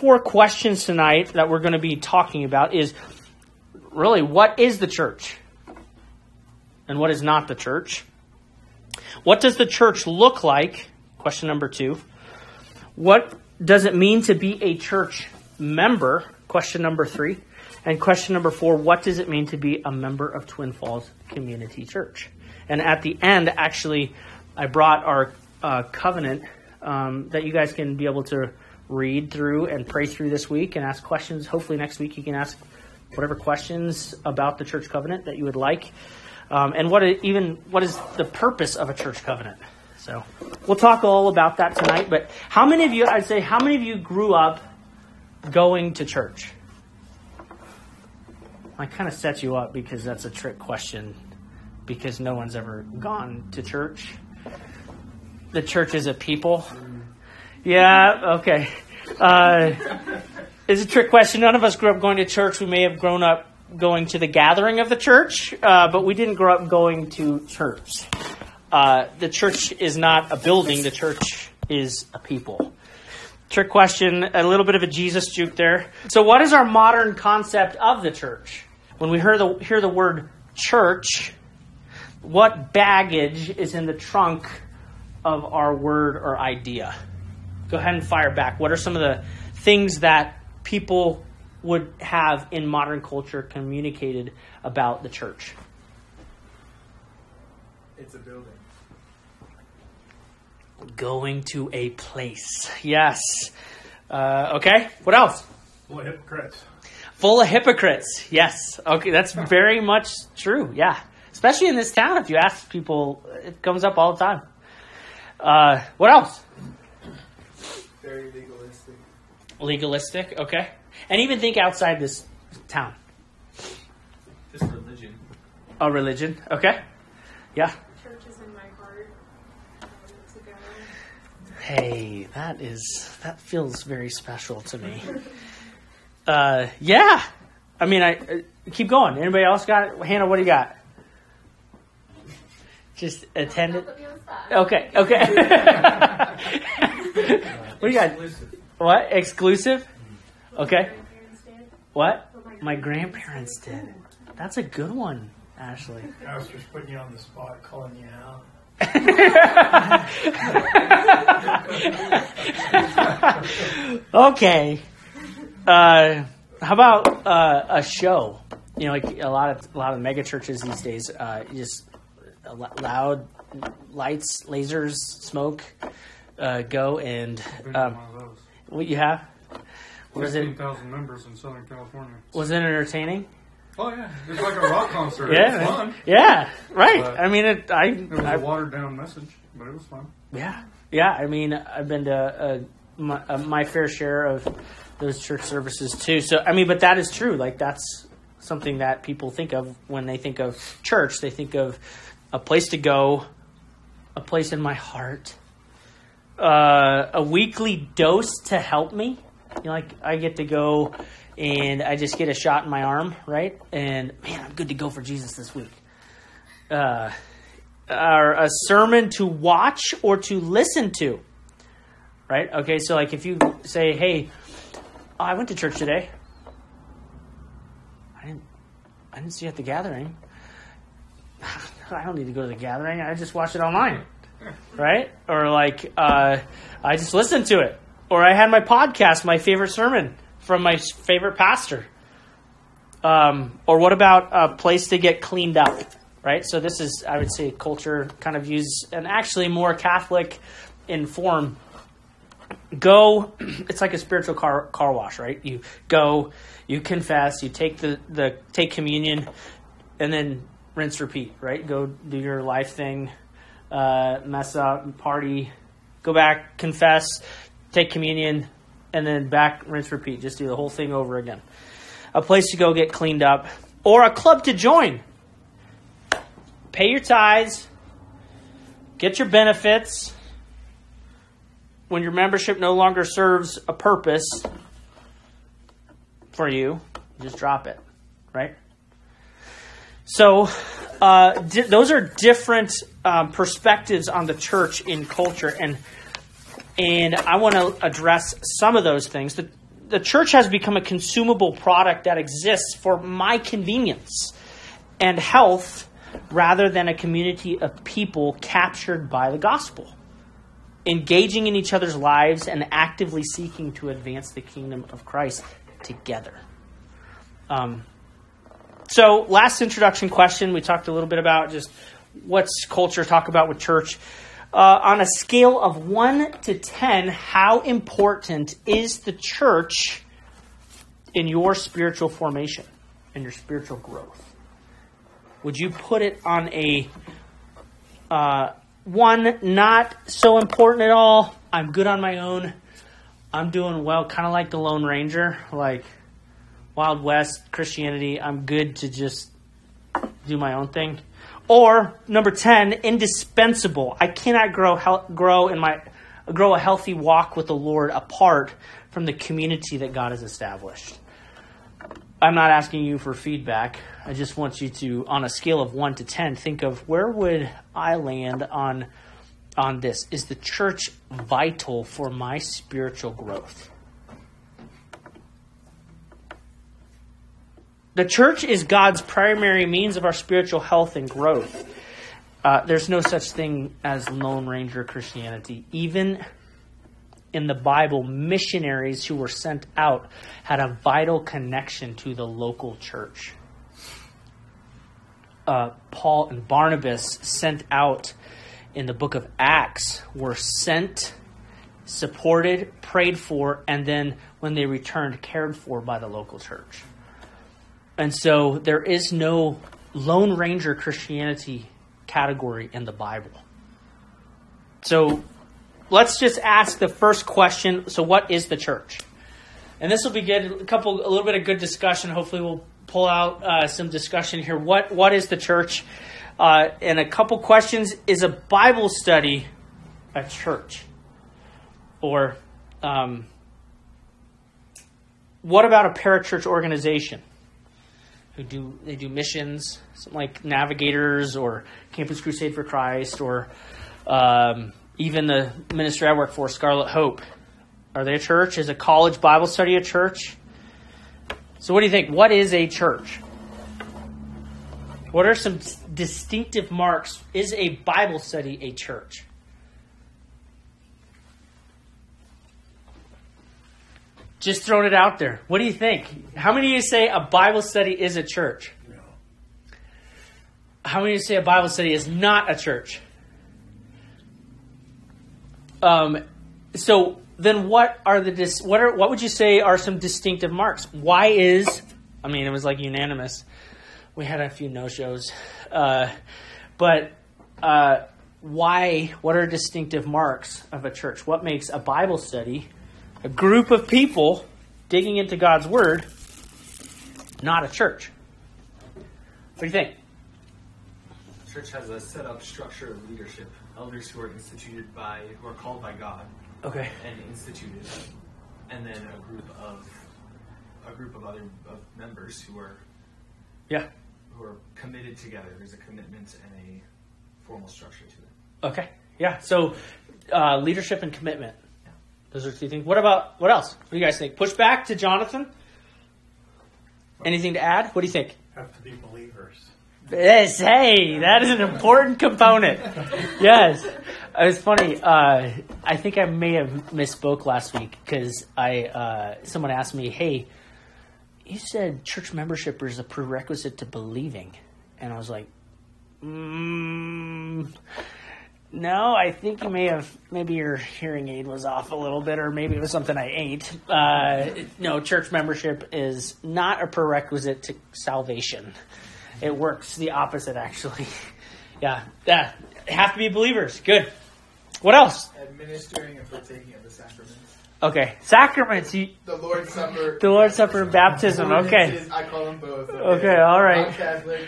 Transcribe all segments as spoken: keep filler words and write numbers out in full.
four questions tonight that we're going to be talking about is really, what is the church? And what is not the church? What does the church look like? Question number two. What does it mean to be a church member? Question number three. And question number four, what does it mean to be a member of Twin Falls Community Church? And at the end, actually, I brought our uh, covenant um, that you guys can be able to read through and pray through this week and ask questions. Hopefully next week you can ask whatever questions about the church covenant that you would like. Um, and what it, even what is the purpose of a church covenant? So we'll talk all about that tonight. But how many of you, I'd say, how many of you grew up going to church? I kind of set you up because that's a trick question, because no one's ever gone to church. The church is a people. Yeah, okay. Uh, it's a trick question. None of us grew up going to church. We may have grown up going to the gathering of the church, uh, but we didn't grow up going to church. Uh, the church is not a building. The church is a people. Trick question, a little bit of a Jesus juke there. So what is our modern concept of the church? When we hear the, hear the word church, what baggage is in the trunk of our word or idea? Go ahead and fire back. What are some of the things that people would have in modern culture communicated about the church? It's a building. Going to a place. Yes. Uh, okay. What else? Full of hypocrites. Full of hypocrites. Yes. Okay. That's very much true. Yeah. Especially in this town. If you ask people, it comes up all the time. Uh, what else? Very legalistic. Legalistic. Okay. And even think outside this town. Just religion. Oh, religion. Okay. Yeah. Church is in my heart. To go. Hey, that is, that feels very special to me. Uh, yeah. I mean, I uh, keep going. Anybody else got it? Hannah, what do you got? Just attend it. Okay. Okay. What do you got? Exclusive. What? Exclusive? Okay. Grandparents did. What? What My grandparents did. That's a good one, Ashley. I was just putting you on the spot, calling you out. Okay. Uh, how about uh, a show? You know, like a lot of a lot of mega churches these days, uh, just loud lights, lasers, smoke, uh, go and um, one of those. what you have? Was it fifteen thousand members in Southern California. was it entertaining? Oh yeah, it's like a rock concert. Yeah, It was fun. yeah, right. But I mean, it. I, It was I a watered down message, but it was fun. yeah, yeah. I mean, I've been to uh, my, uh, my fair share of those church services too. So I mean, but that is true. Like that's something that people think of when they think of church. They think of a place to go, a place in my heart, uh, a weekly dose to help me. You know, like I get to go and I just get a shot in my arm, right? And man, I'm good to go for Jesus this week. Uh, or a sermon to watch or to listen to, right? Okay, so like if you say, hey, oh, I went to church today. I didn't, I didn't see you at the gathering. I don't need to go to the gathering. I just watched it online, right? Or like, uh, I just listened to it. Or I had my podcast, my favorite sermon from my favorite pastor. Um, or what about a place to get cleaned up, right? So this is, I would say, culture kind of views an actually more Catholic in form. Go, it's like a spiritual car car wash, right? You go, you confess, you take the, the take communion, and then rinse, repeat, right? Go do your life thing, uh, mess up, party, go back, confess, take communion, and then back, rinse, repeat. Just do the whole thing over again. A place to go get cleaned up. Or a club to join. Pay your tithes. Get your benefits. When your membership no longer serves a purpose for you, just drop it, right? So uh, di- those are different um, perspectives on the church in culture, and and I want to address some of those things. The, the church has become a consumable product that exists for my convenience and health rather than a community of people captured by the gospel, engaging in each other's lives and actively seeking to advance the kingdom of Christ together. Um, so last introduction question, we talked a little bit about just what's culture talk about with church. Uh, on a scale of one to ten, how important is the church in your spiritual formation, in your spiritual growth? Would you put it on a uh, one, not so important at all, I'm good on my own, I'm doing well, kind of like the Lone Ranger, like Wild West Christianity, I'm good to just do my own thing? Or number ten, indispensable. I cannot grow hel- grow in my grow a healthy walk with the Lord apart from the community that God has established. I'm not asking you for feedback. I just want you to, on a scale of one to ten, think of where would I land on on this? Is the church vital for my spiritual growth? The church is God's primary means of our spiritual health and growth. Uh, there's no such thing as Lone Ranger Christianity. Even in the Bible, missionaries who were sent out had a vital connection to the local church. Uh, Paul and Barnabas, sent out in the book of Acts, were sent, supported, prayed for, and then when they returned, cared for by the local church. And so there is no Lone Ranger Christianity category in the Bible. So let's just ask the first question. So what is the church? And this will be good. A couple, a little bit of good discussion. Hopefully we'll pull out uh, some discussion here. What What is the church? Uh, and a couple questions. Is a Bible study a church? Or um, what about a parachurch organization? Who do they do missions, something like Navigators or Campus Crusade for Christ, or um, even the ministry I work for, Scarlet Hope. Are they a church? Is a college Bible study a church? So what do you think? What is a church? What are some distinctive marks? Is a Bible study a church? Just throwing it out there. What do you think? How many of you say a Bible study is a church? No. How many of you say a Bible study is not a church? Um, so then what are the dis- what are what would you say are some distinctive marks? Why is, I mean, it was like unanimous. We had a few no-shows. Uh, but uh, why, what are distinctive marks of a church? What makes a Bible study, a group of people digging into God's Word, not a church? What do you think? The church has a set up structure of leadership, elders who are instituted by, who are called by God Okay. and instituted, and then a group of a group of other of members who are Yeah. who are committed together. There's a commitment and a formal structure to it. Okay. Yeah. So uh, leadership and commitment. Those are two things. What about, what else? What do you guys think? Push back to Jonathan? Anything to add? What do you think? Have to be believers. Yes, hey, that is an important component. Yes. It was funny. Uh, I think I may have misspoke last week because I uh, someone asked me, hey, you said church membership is a prerequisite to believing. And I was like, mm, no, I think you may have, maybe your hearing aid was off a little bit, or maybe it was something I ate. Uh, no, church membership is not a prerequisite to salvation. It works the opposite, actually. Yeah, yeah. Have to be believers. Good. What else? Administering and partaking of the sacraments. Okay, sacraments. You, The Lord's Supper. the Lord's Supper and baptism. Okay. Ordinances, I call them both. Okay, all right. I'm Catholic.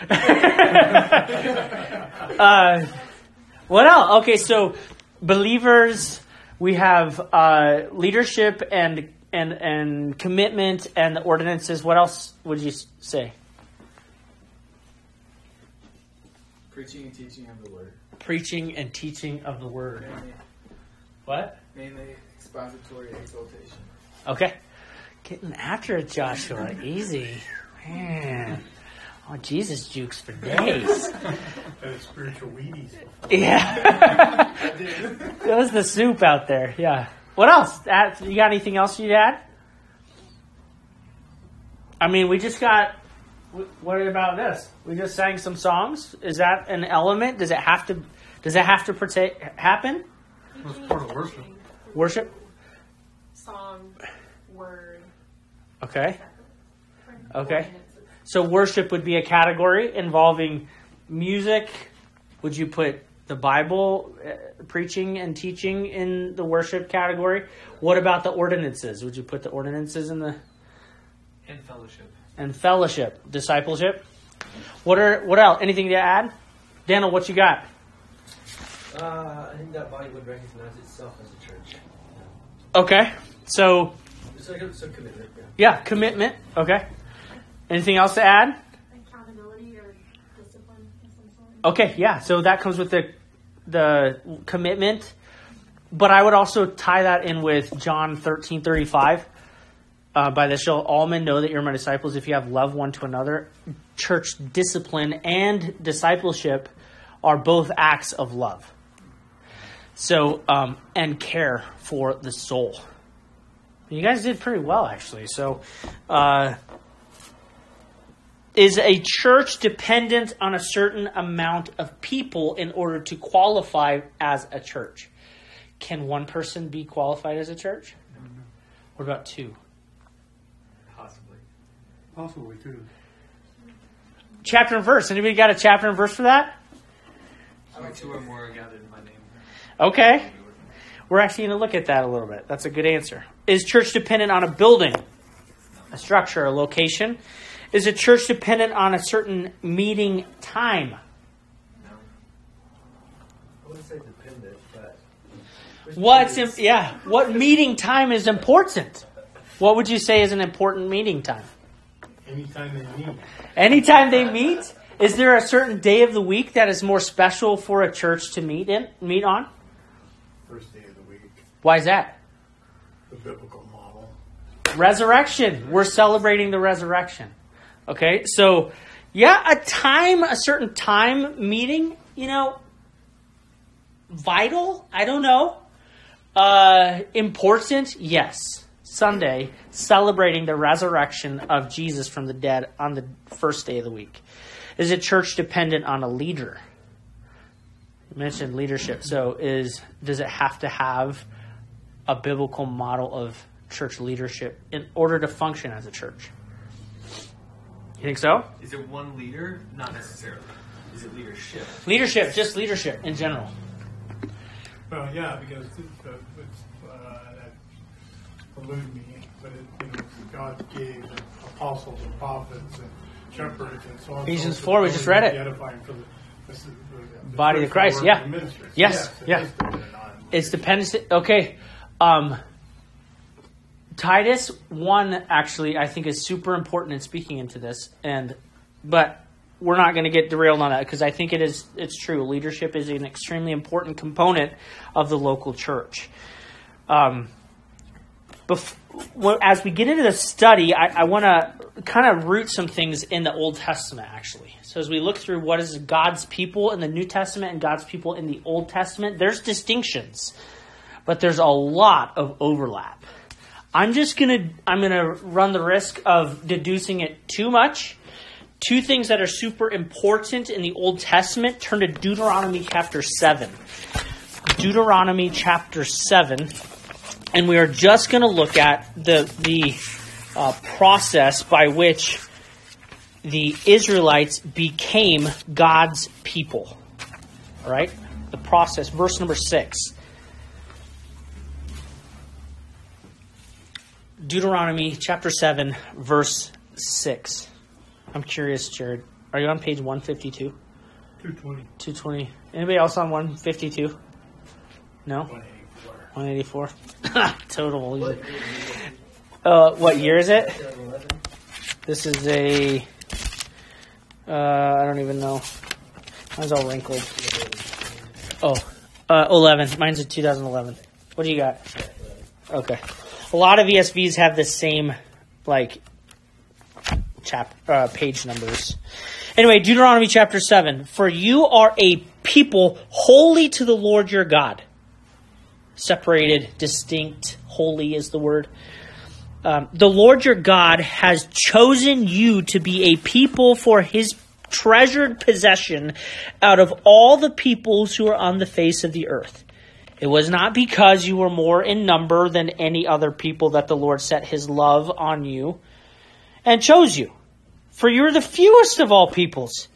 uh, what else? Okay, so believers. We have uh, leadership and and and commitment and the ordinances. What else would you say? Preaching and teaching of the Word. Preaching and teaching of the word. Mainly, What? mainly expository exaltation. Okay. Getting after it, Joshua. Easy. Man. Oh, Jesus jukes for days. That spiritual Wheaties. Yeah. That was the soup out there. Yeah. What else? Add- You got anything else you'd add? I mean, we just got... wh- What about this? We just sang some songs. Is that an element? Does it have to... Does it have to partake, happen? That's part of worship. Worship? Song, word. Okay. separate. Okay. Ordinances. So worship would be a category involving music. Would you put the Bible, uh, preaching and teaching in the worship category? What about the ordinances? Would you put the ordinances in the And fellowship. and fellowship, discipleship? What are what else? Anything to add? Daniel, what you got? Uh, I think that body would recognize itself as a church. Okay. So It's like a, it's a commitment. Yeah. yeah, commitment. Okay. Anything else to add? Accountability or discipline of some sort. Okay, yeah. So that comes with the the commitment, but I would also tie that in with John thirteen thirty five. Uh, by this shall all men know that you're my disciples if you have love one to another. Church discipline and discipleship are both acts of love. So um, and care for the soul. You guys did pretty well, actually. So. Uh, Is a church dependent on a certain amount of people in order to qualify as a church? Can one person be qualified as a church? What about two? Possibly. Possibly, too. Chapter and verse. Anybody got a chapter and verse for that? Where two or more are gathered in my name. Okay. We're actually going to look at that a little bit. That's a good answer. Is church dependent on a building, a structure, a location? Is a church dependent on a certain meeting time? No. I wouldn't say dependent, but What's im- yeah? What meeting time is important? What would you say is an important meeting time? Anytime they meet. Anytime they meet? Is there a certain day of the week that is more special for a church to meet in meet on? First day of the week. Why is that? The biblical model. Resurrection. We're celebrating the resurrection. Okay, so yeah, a time, a certain time meeting, you know, vital? I don't know. Uh, important? Yes. Sunday, celebrating the resurrection of Jesus from the dead on the first day of the week. Is a church dependent on a leader? You mentioned leadership. So is does it have to have a biblical model of church leadership in order to function as a church? You think so? Is it one leader? Not necessarily. Is it leadership? Leadership, just leadership in general. Well, yeah, because it's, uh, it's uh, that elude me, but it, you know, God gave apostles and prophets and shepherds and so on. Ephesians so four, we just read it. Edifying for the, this is the, the Body of spiritual Christ, work yeah. of the ministry. So Yes, it yeah. is dependent on- It's dependent. Okay. Um, Titus one actually I think is super important in speaking into this, and but we're not going to get derailed on that because I think it is it's true. Leadership is an extremely important component of the local church. Um, bef- well, as we get into the study, I, I want to kind of root some things in the Old Testament actually. So as we look through what is God's people in the New Testament and God's people in the Old Testament, there's distinctions, but there's a lot of overlap. I'm just gonna I'm gonna run the risk of deducing it too much. Two things that are super important in the Old Testament. Turn to Deuteronomy chapter seven. Deuteronomy chapter seven, and we are just going to look at the the uh, process by which the Israelites became God's people. All right, the process. Verse number six. Deuteronomy chapter seven, verse six. I'm curious, Jared. Are you on page one fifty-two? two twenty. two twenty. Anybody else on one fifty-two? No? one eighty-four. one eighty-four? Total. Uh, what year is it? This is a... Uh, I don't even know. Mine's all wrinkled. Oh, uh, eleven. Mine's a two thousand eleven. What do you got? Okay. A lot of E S Vs have the same like chap uh, page numbers. Anyway, Deuteronomy chapter seven. For you are a people holy to the Lord your God. Separated, distinct, holy is the word. Um, the Lord your God has chosen you to be a people for his treasured possession out of all the peoples who are on the face of the earth. It was not because you were more in number than any other people that the Lord set his love on you and chose you. For you are the fewest of all peoples.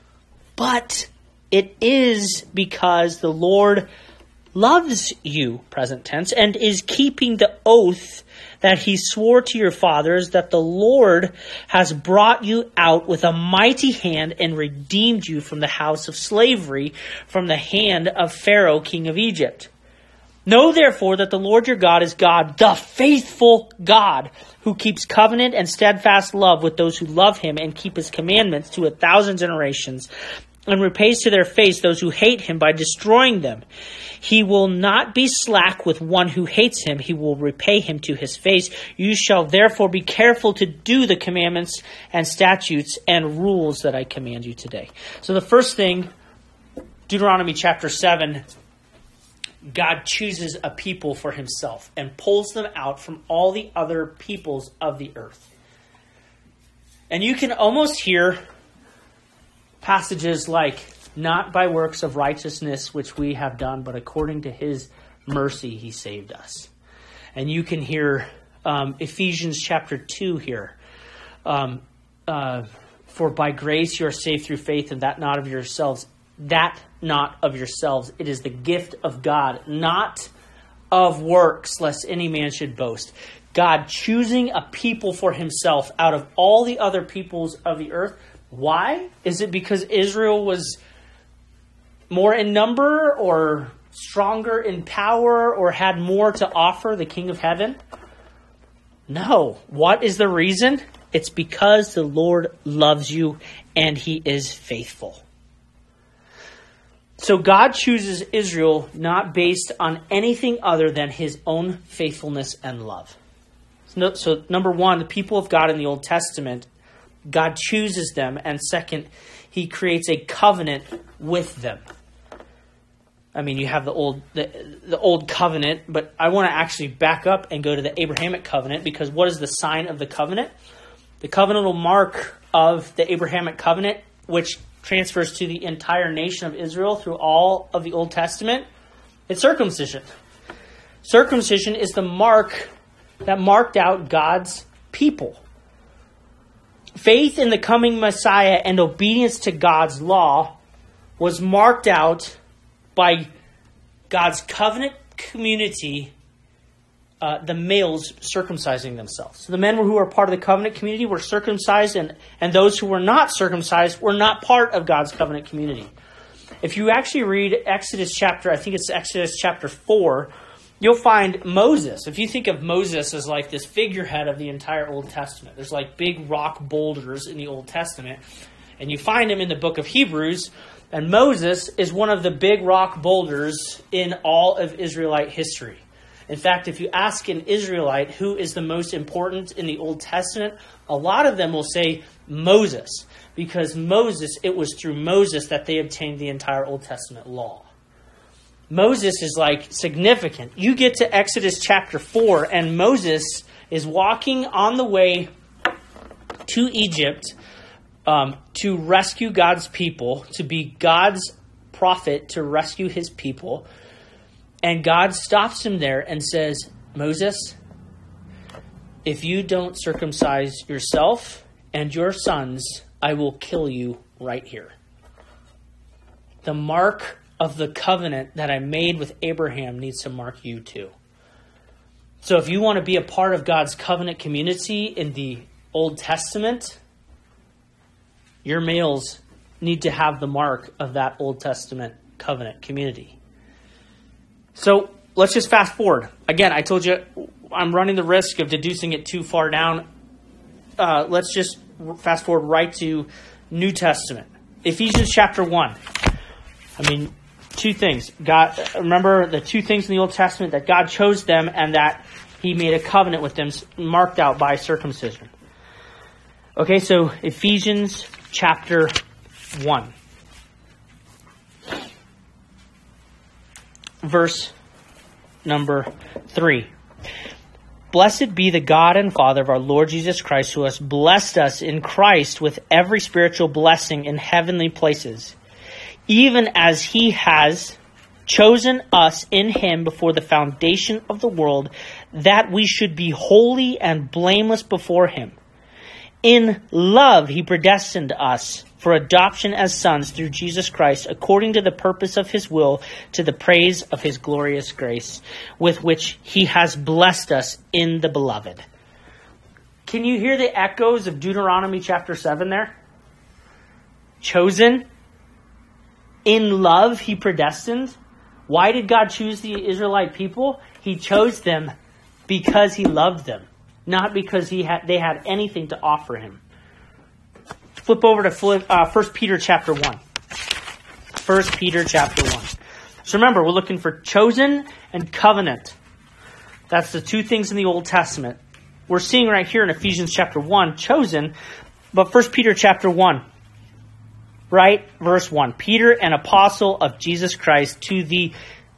But it is because the Lord loves you, present tense, and is keeping the oath that he swore to your fathers, that the Lord has brought you out with a mighty hand and redeemed you from the house of slavery, from the hand of Pharaoh, king of Egypt. Know therefore that the Lord your God is God, the faithful God, who keeps covenant and steadfast love with those who love him and keep his commandments to a thousand generations, and repays to their face those who hate him by destroying them. He will not be slack with one who hates him. He will repay him to his face. You shall therefore be careful to do the commandments and statutes and rules that I command you today. So the first thing, Deuteronomy chapter seven, God chooses a people for himself and pulls them out from all the other peoples of the earth. And you can almost hear passages like, not by works of righteousness which we have done, but according to his mercy he saved us. And you can hear um, Ephesians chapter two here. Um, uh, For by grace you are saved through faith, and that not of yourselves. That not of yourselves. It is the gift of God, not of works, lest any man should boast. God choosing a people for himself out of all the other peoples of the earth. Why? Is it because Israel was more in number or stronger in power or had more to offer the King of Heaven? No. What is the reason? It's because the Lord loves you and he is faithful. So God chooses Israel not based on anything other than his own faithfulness and love. So, so number one, the people of God in the Old Testament, God chooses them. And second, he creates a covenant with them. I mean, you have the old the, the old covenant, but I want to actually back up and go to the Abrahamic covenant, because what is the sign of the covenant? The covenantal mark of the Abrahamic covenant, which transfers to the entire nation of Israel through all of the Old Testament, it's circumcision. Circumcision is the mark that marked out God's people. Faith in the coming Messiah and obedience to God's law was marked out by God's covenant community, uh, the males circumcising themselves. So the men who were part of the covenant community were circumcised, and, and those who were not circumcised were not part of God's covenant community. If you actually read Exodus chapter, I think it's Exodus chapter four, you'll find Moses. If you think of Moses as like this figurehead of the entire Old Testament, there's like big rock boulders in the Old Testament, and you find him in the book of Hebrews. And Moses is one of the big rock boulders in all of Israelite history. In fact, if you ask an Israelite who is the most important in the Old Testament, a lot of them will say Moses. Because Moses, it was through Moses that they obtained the entire Old Testament law. Moses is like significant. You get to Exodus chapter four, and Moses is walking on the way to Egypt Um, to rescue God's people, to be God's prophet, to rescue his people. And God stops him there and says, Moses, if you don't circumcise yourself and your sons, I will kill you right here. The mark of the covenant that I made with Abraham needs to mark you too. So if you want to be a part of God's covenant community in the Old Testament, your males need to have the mark of that Old Testament covenant community. So let's just fast forward. Again, I told you I'm running the risk of deducing it too far down. Uh, let's just fast forward right to New Testament. Ephesians chapter one. I mean, two things. God, remember the two things in the Old Testament, that God chose them and that he made a covenant with them marked out by circumcision. Okay, so Ephesians chapter one. Verse number three. Blessed be the God and Father of our Lord Jesus Christ, who has blessed us in Christ with every spiritual blessing in heavenly places, even as he has chosen us in him before the foundation of the world, that we should be holy and blameless before him. In love he predestined us for adoption as sons through Jesus Christ, according to the purpose of his will, to the praise of his glorious grace, with which he has blessed us in the beloved. Can you hear the echoes of Deuteronomy chapter seven there? Chosen. In love he predestined. Why did God choose the Israelite people? He chose them because he loved them, not because he had they had anything to offer him. Flip over to flip, uh, First Peter chapter one. First Peter chapter one. So remember, we're looking for chosen and covenant. That's the two things in the Old Testament. We're seeing right here in Ephesians chapter one, chosen, but First Peter chapter one, right? Verse one. Peter, an apostle of Jesus Christ, to the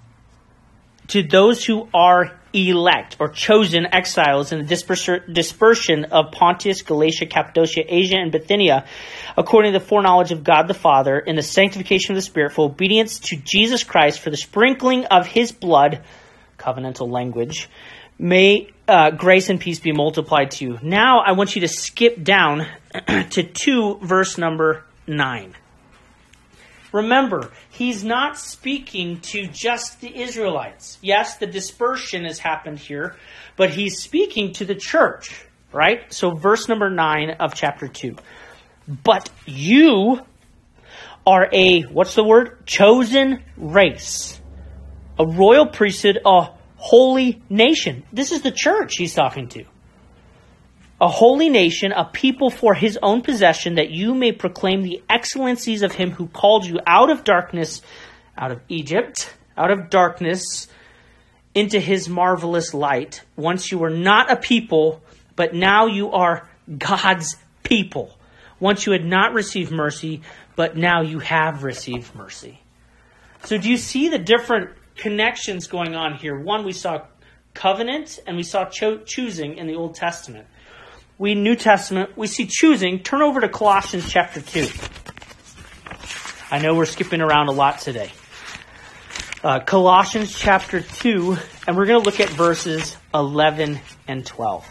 to those who are elect or chosen exiles in the disperser, dispersion of Pontus, Galatia, Cappadocia, Asia, and Bithynia, according to the foreknowledge of God the Father, in the sanctification of the Spirit, for obedience to Jesus Christ, for the sprinkling of his blood, covenantal language, may uh, grace and peace be multiplied to you. Now I want you to skip down to two, verse number nine. Remember, he's not speaking to just the Israelites. Yes, the dispersion has happened here, but he's speaking to the church, right? So verse number nine of chapter two. But you are a, what's the word? Chosen race, a royal priesthood, a holy nation. This is the church he's talking to. A holy nation, a people for his own possession, that you may proclaim the excellencies of him who called you out of darkness, out of Egypt, out of darkness, into his marvelous light. Once you were not a people, but now you are God's people. Once you had not received mercy, but now you have received mercy. So do you see the different connections going on here? One, we saw covenant and we saw cho- choosing in the Old Testament. We New Testament, we see choosing. Turn over to Colossians chapter two. I know we're skipping around a lot today. Uh, Colossians chapter two, and we're going to look at verses eleven and twelve.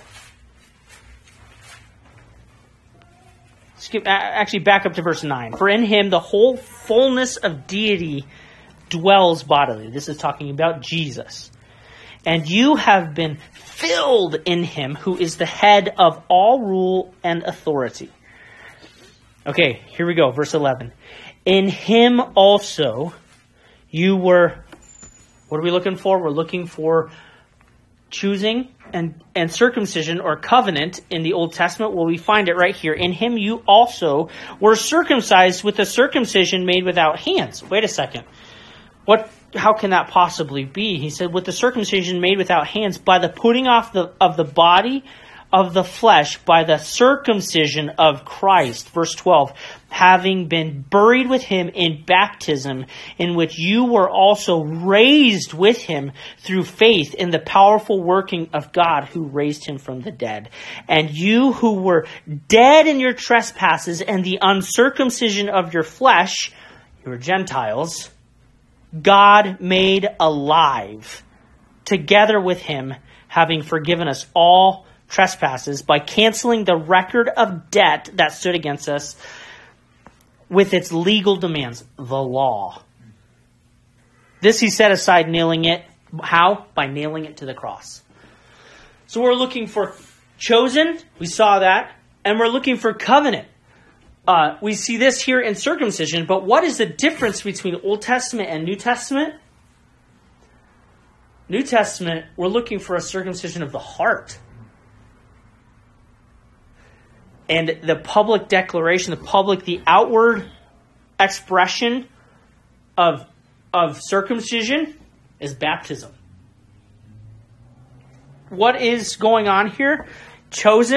Skip, actually, back up to verse nine. For in him the whole fullness of deity dwells bodily. This is talking about Jesus. And you have been filled in him, who is the head of all rule and authority. Okay, here we go. Verse eleven. In him also you were, what are we looking for? We're looking for choosing and, and circumcision or covenant in the Old Testament. Well, we find it right here. In him you also were circumcised with a circumcision made without hands. Wait a second. What? How can that possibly be? He said, with the circumcision made without hands, by the putting off the, of the body of the flesh, by the circumcision of Christ. Verse twelve, having been buried with him in baptism, in which you were also raised with him through faith in the powerful working of God who raised him from the dead. And you who were dead in your trespasses and the uncircumcision of your flesh, you were Gentiles, God made alive together with him, having forgiven us all trespasses by canceling the record of debt that stood against us with its legal demands, the law. This he set aside, nailing it. How? By nailing it to the cross. So we're looking for chosen. We saw that. And we're looking for covenant. Uh, we see this here in circumcision, but what is the difference between Old Testament and New Testament? New Testament, we're looking for a circumcision of the heart. And the public declaration, the public, the outward expression of, of circumcision is baptism. What is going on here? Chosen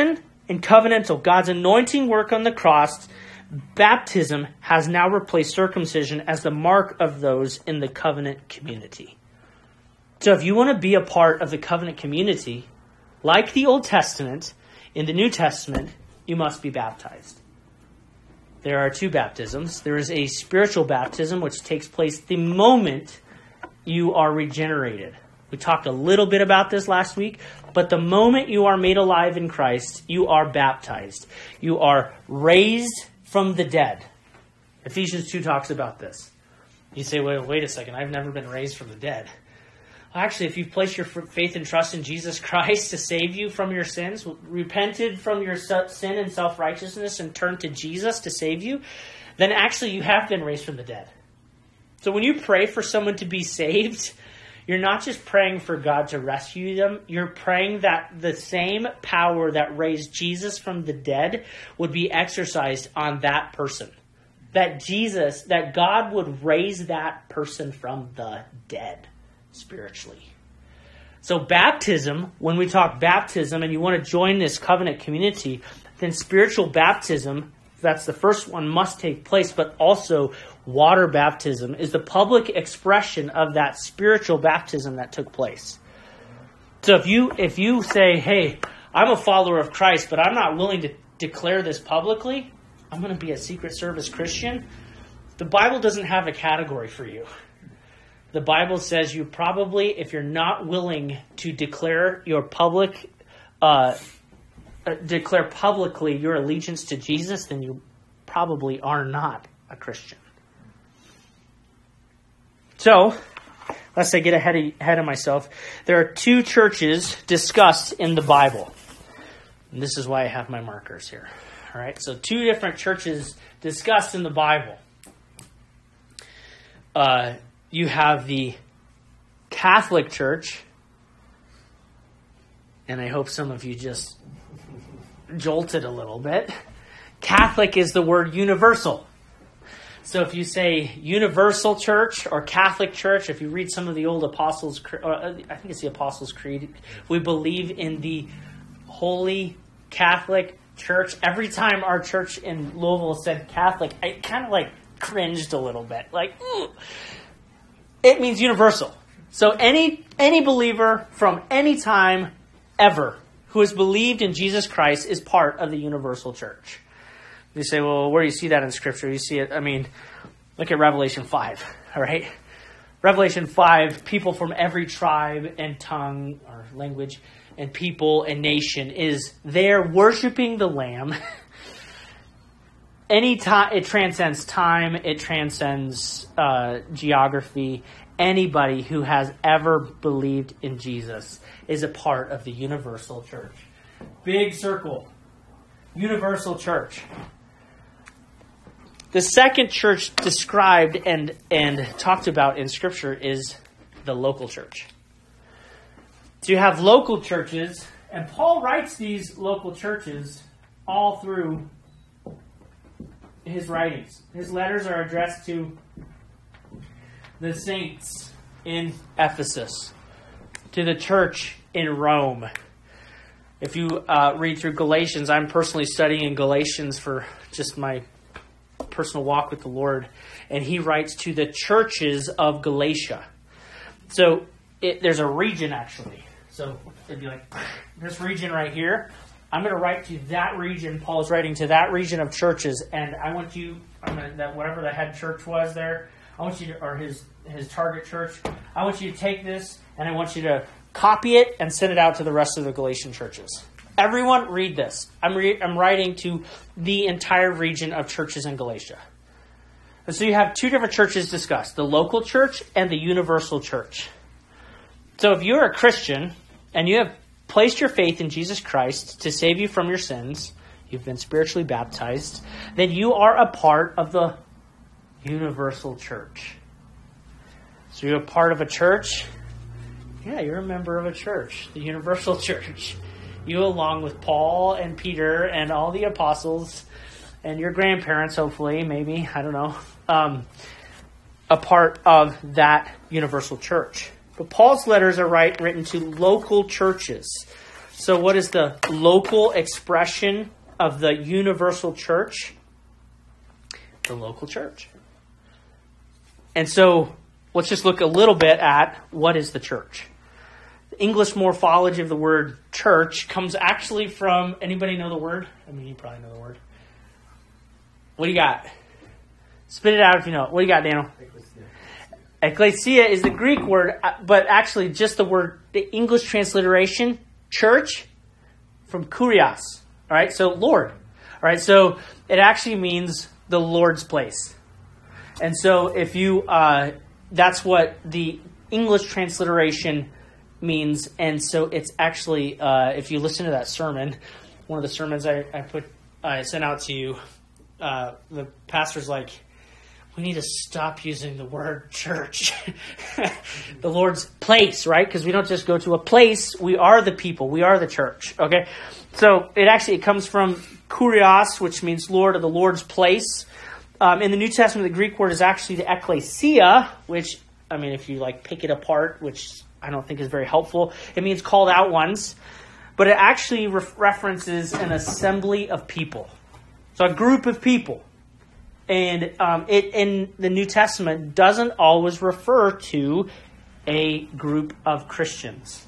and covenantal. God's anointing work on the cross, baptism has now replaced circumcision as the mark of those in the covenant community. So if you want to be a part of the covenant community, like the Old Testament, in the New Testament, you must be baptized. There are two baptisms. There is a spiritual baptism, which takes place the moment you are regenerated. We talked a little bit about this last week, but the moment you are made alive in Christ, you are baptized. You are raised from the dead. Ephesians two talks about this. You say, wait, wait a second, I've never been raised from the dead. Actually, if you've placed your faith and trust in Jesus Christ to save you from your sins, repented from your sin and self-righteousness and turned to Jesus to save you, then actually you have been raised from the dead. So when you pray for someone to be saved, you're not just praying for God to rescue them. You're praying that the same power that raised Jesus from the dead would be exercised on that person. That Jesus, that God would raise that person from the dead spiritually. So baptism, when we talk baptism and you want to join this covenant community, then spiritual baptism, that's the first one, must take place, but also water baptism is the public expression of that spiritual baptism that took place. So if you if you say, hey, I'm a follower of Christ, but I'm not willing to declare this publicly, I'm going to be a Secret Service Christian, the Bible doesn't have a category for you. The Bible says you probably, if you're not willing to declare your public, uh, uh, declare publicly your allegiance to Jesus, then you probably are not a Christian. So, lest I get ahead of, ahead of myself, there are two churches discussed in the Bible. And this is why I have my markers here. All right, so two different churches discussed in the Bible. Uh, you have the Catholic Church, and I hope some of you just jolted a little bit. Catholic is the word universal. So if you say universal church or Catholic church, if you read some of the old Apostles' Creed, I think it's the Apostles' Creed, we believe in the Holy Catholic Church. Every time our church in Louisville said Catholic, I kind of like cringed a little bit. Like, ooh. It means universal. So any any believer from any time ever who has believed in Jesus Christ is part of the universal church. You say, well, where do you see that in Scripture? You see it, I mean, look at Revelation five, all right? Revelation five, people from every tribe and tongue or language and people and nation is there worshiping the Lamb. Any time, it transcends time, it transcends uh, geography. Anybody who has ever believed in Jesus is a part of the universal church. Big circle. Universal church. The second church described and, and talked about in Scripture is the local church. So you have local churches, and Paul writes these local churches all through his writings. His letters are addressed to the saints in Ephesus, to the church in Rome. If you uh, read through Galatians, I'm personally studying in Galatians for just my personal walk with the Lord, and he writes to the churches of Galatia. So it, there's a region actually. So it'd be like this region right here. I'm going to write to that region. Paul's writing to that region of churches, and I want you, I'm gonna, that whatever the head church was there, I want you to, or his his target church, I want you to take this and I want you to copy it and send it out to the rest of the Galatian churches. Everyone read this. I'm re- I'm writing to the entire region of churches in Galatia. And so you have two different churches discussed, the local church and the universal church. So if you're a Christian and you have placed your faith in Jesus Christ to save you from your sins, you've been spiritually baptized, then you are a part of the universal church. So you're a part of a church? Yeah, you're a member of a church, the universal church. You, along with Paul and Peter and all the apostles and your grandparents, hopefully, maybe, I don't know, um, a part of that universal church. But Paul's letters are right, written to local churches. So what is the local expression of the universal church? The local church. And so let's just look a little bit at what is the church. The English morphology of the word church comes actually from, anybody know the word? I mean, you probably know the word. What do you got? Spit it out if you know it. What do you got, Daniel? Ecclesia is the Greek word, but actually just the word, the English transliteration, church, from kurios. All right, so Lord. All right, so it actually means the Lord's place. And so if you, uh, that's what the English transliteration means. And so it's actually, uh, if you listen to that sermon, one of the sermons I, I put, I sent out to you, uh, the pastor's like, we need to stop using the word church. The Lord's place, right? Because we don't just go to a place. We are the people. We are the church. Okay? So it actually it comes from kurios, which means Lord, or the Lord's place. Um, in the New Testament, the Greek word is actually the ecclesia, which, I mean, if you like pick it apart, which I don't think is very helpful, it means called out ones. But it actually re- references an assembly of people. So a group of people. And um, it in the New Testament doesn't always refer to a group of Christians.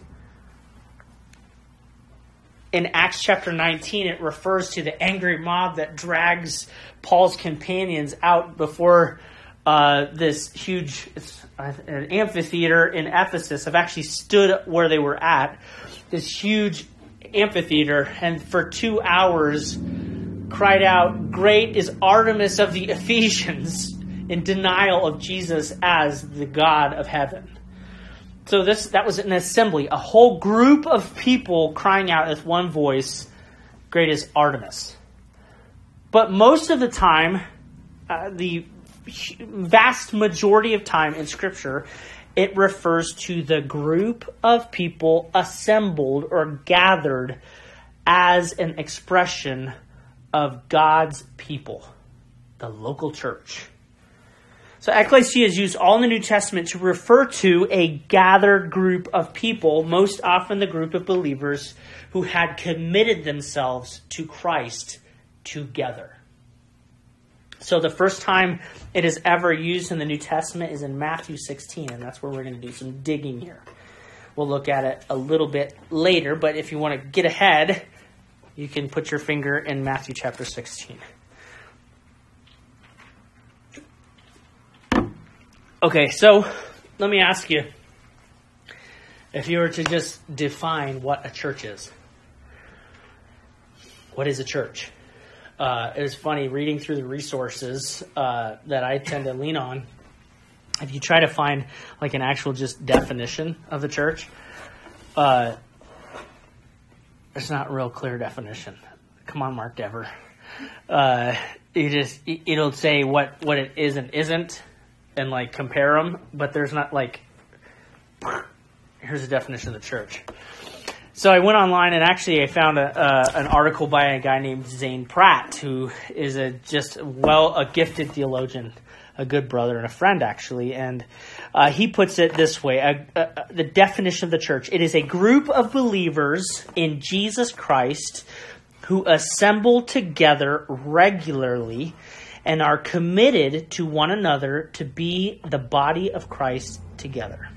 In Acts chapter nineteen, it refers to the angry mob that drags Paul's companions out before uh, this huge uh, an amphitheater in Ephesus. Have actually stood where they were at, this huge amphitheater, and for two hours cried out, "Great is Artemis of the Ephesians," in denial of Jesus as the God of heaven. So this that was an assembly, a whole group of people crying out with one voice, "Great is Artemis." But most of the time, uh, the vast majority of time in Scripture, it refers to the group of people assembled or gathered as an expression of God's people, the local church. So ecclesia is used all in the New Testament to refer to a gathered group of people, most often the group of believers who had committed themselves to Christ together. So the first time it is ever used in the New Testament is in Matthew sixteen, and that's where we're going to do some digging here. We'll look at it a little bit later, but if you want to get ahead, you can put your finger in Matthew chapter sixteen. Okay, so let me ask you, if you were to just define what a church is, what is a church? Uh, it was funny reading through the resources uh, that I tend to lean on. If you try to find like an actual just definition of the church, uh, there's not a real clear definition. Come on, Mark Dever. Uh, you just it'll say what, what it is and isn't, and like compare them, but there's not like here's a definition of the church. So I went online and actually I found a, uh, an article by a guy named Zane Pratt, who is a just well a gifted theologian, a good brother and a friend actually, and uh, he puts it this way: a, a, the definition of the church. It is a group of believers in Jesus Christ who assemble together regularly and are committed to one another to be the body of Christ together.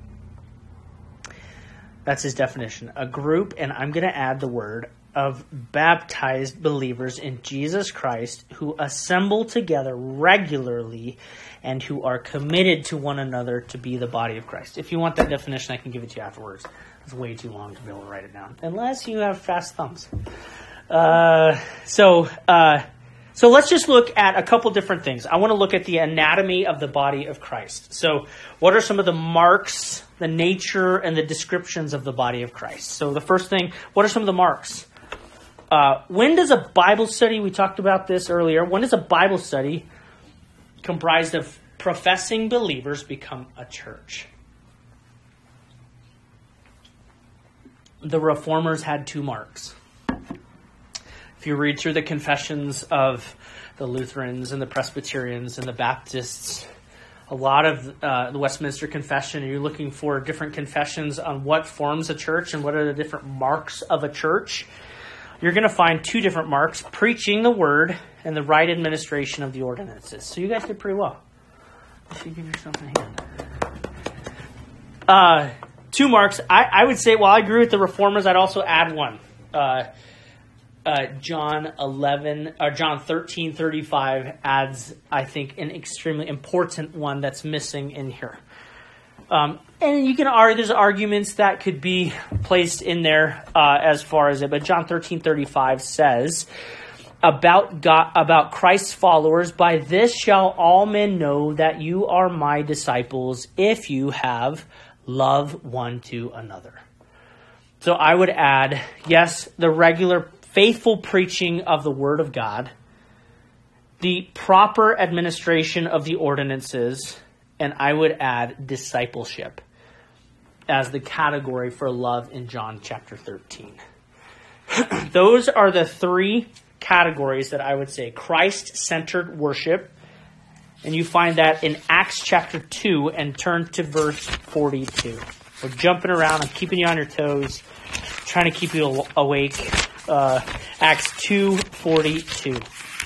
That's his definition. A group, and I'm going to add the word, of baptized believers in Jesus Christ who assemble together regularly and who are committed to one another to be the body of Christ. If you want that definition, I can give it to you afterwards. It's way too long to be able to write it down, unless you have fast thumbs. Uh, so, uh, so let's just look at a couple different things. I want to look at the anatomy of the body of Christ. So what are some of the marks, the nature, and the descriptions of the body of Christ? So the first thing, what are some of the marks? Uh, when does a Bible study, we talked about this earlier, when does a Bible study comprised of professing believers become a church? The Reformers had two marks. If you read through the confessions of the Lutherans and the Presbyterians and the Baptists, a lot of uh, the Westminster Confession, and you're looking for different confessions on what forms a church and what are the different marks of a church, you're going to find two different marks: preaching the word and the right administration of the ordinances. So you guys did pretty well. You should give yourself a hand. Uh, two marks. I, I would say, while I agree with the reformers, I'd also add one. Uh, uh, John eleven or John thirteen thirty five adds, I think, an extremely important one that's missing in here. Um, and you can argue, there's arguments that could be placed in there uh, as far as it, but John thirteen thirty five says about God, about Christ's followers, "By this shall all men know that you are my disciples, if you have love one to another." So I would add, yes, the regular faithful preaching of the Word of God, the proper administration of the ordinances, and I would add discipleship as the category for love in John chapter thirteen. Those are the three categories that I would say: Christ-centered worship, and you find that in Acts chapter two, and turn to verse forty-two. We're jumping around. I'm keeping you on your toes, trying to keep you awake. Uh, Acts two forty-two.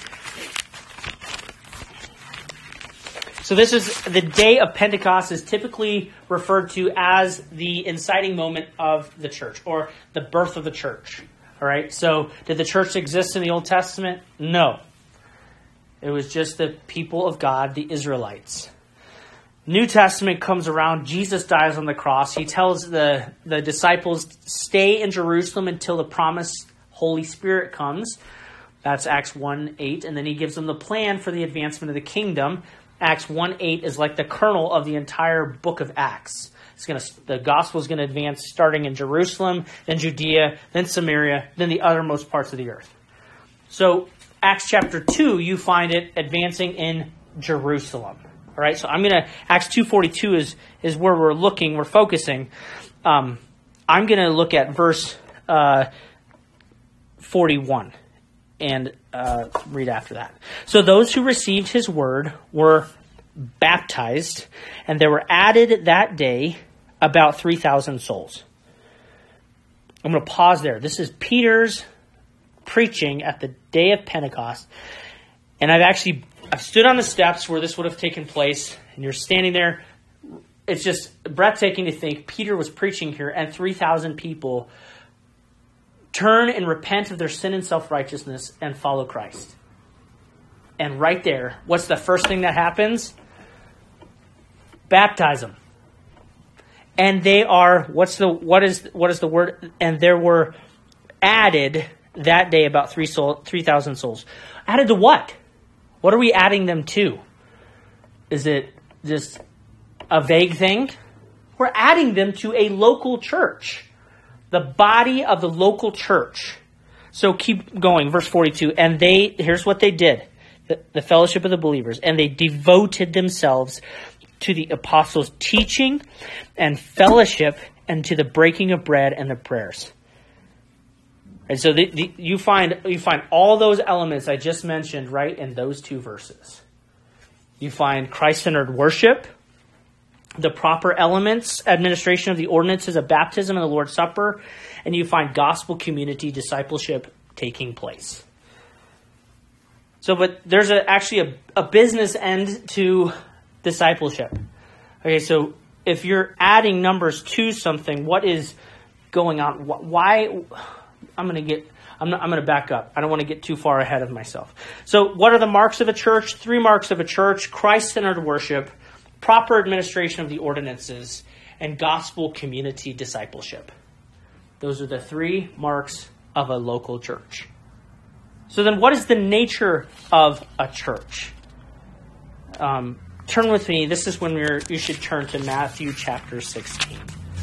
So this is the day of Pentecost, is typically referred to as the inciting moment of the church, or the birth of the church. All right. So did the church exist in the Old Testament? No. It was just the people of God, the Israelites. New Testament comes around. Jesus dies on the cross. He tells the, the disciples, stay in Jerusalem until the promised Holy Spirit comes. That's Acts one eight. And then he gives them the plan for the advancement of the kingdom. Acts one eight is like the kernel of the entire book of Acts. It's gonna, the gospel is going to advance starting in Jerusalem, then Judea, then Samaria, then the uttermost parts of the earth. So Acts chapter two, you find it advancing in Jerusalem. All right, so I'm going to, Acts two forty-two is, is where we're looking, we're focusing. Um, I'm going to look at verse uh, forty-one and uh, read after that. So those who received his word were baptized, and there were added that day about three thousand souls. I'm going to pause there. This is Peter's preaching at the day of Pentecost. And I've actually, I've stood on the steps where this would have taken place, and you're standing there. It's just breathtaking to think Peter was preaching here, and three thousand people turn and repent of their sin and self-righteousness and follow Christ. And right there, what's the first thing that happens? Baptize them. And they are, what's the, what is, what is the word? And there were added that day about three soul, three thousand souls. Added to what? What are we adding them to? Is it just a vague thing? We're adding them to a local church. The body of the local church. So keep going, verse forty-two. And they, here's what they did. The, the fellowship of the believers. And they devoted themselves to the apostles' teaching and fellowship, and to the breaking of bread and the prayers. And so the, the, you find you find all those elements I just mentioned right in those two verses. You find Christ-centered worship, the proper elements, administration of the ordinances of baptism and the Lord's Supper, and you find gospel community discipleship taking place. So, but there's a, actually a, a business end to discipleship. Okay, so if you're adding numbers to something, what is going on? Why? I'm going to get. I'm, not, I'm going to back up. I don't want to get too far ahead of myself. So, what are the marks of a church? Three marks of a church: Christ-centered worship, proper administration of the ordinances, and gospel community discipleship. Those are the three marks of a local church. So then what is the nature of a church? Um, turn with me. This is when we're, you should turn to Matthew chapter sixteen.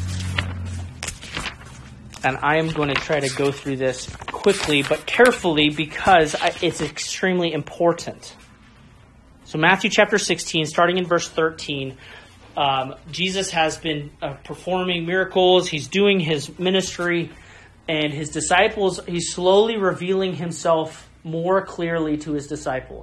And I am going to try to go through this quickly but carefully, because I, it's extremely important. So Matthew chapter sixteen, starting in verse thirteen, um, Jesus has been uh, performing miracles. He's doing his ministry, and his disciples, he's slowly revealing himself more clearly to his disciples.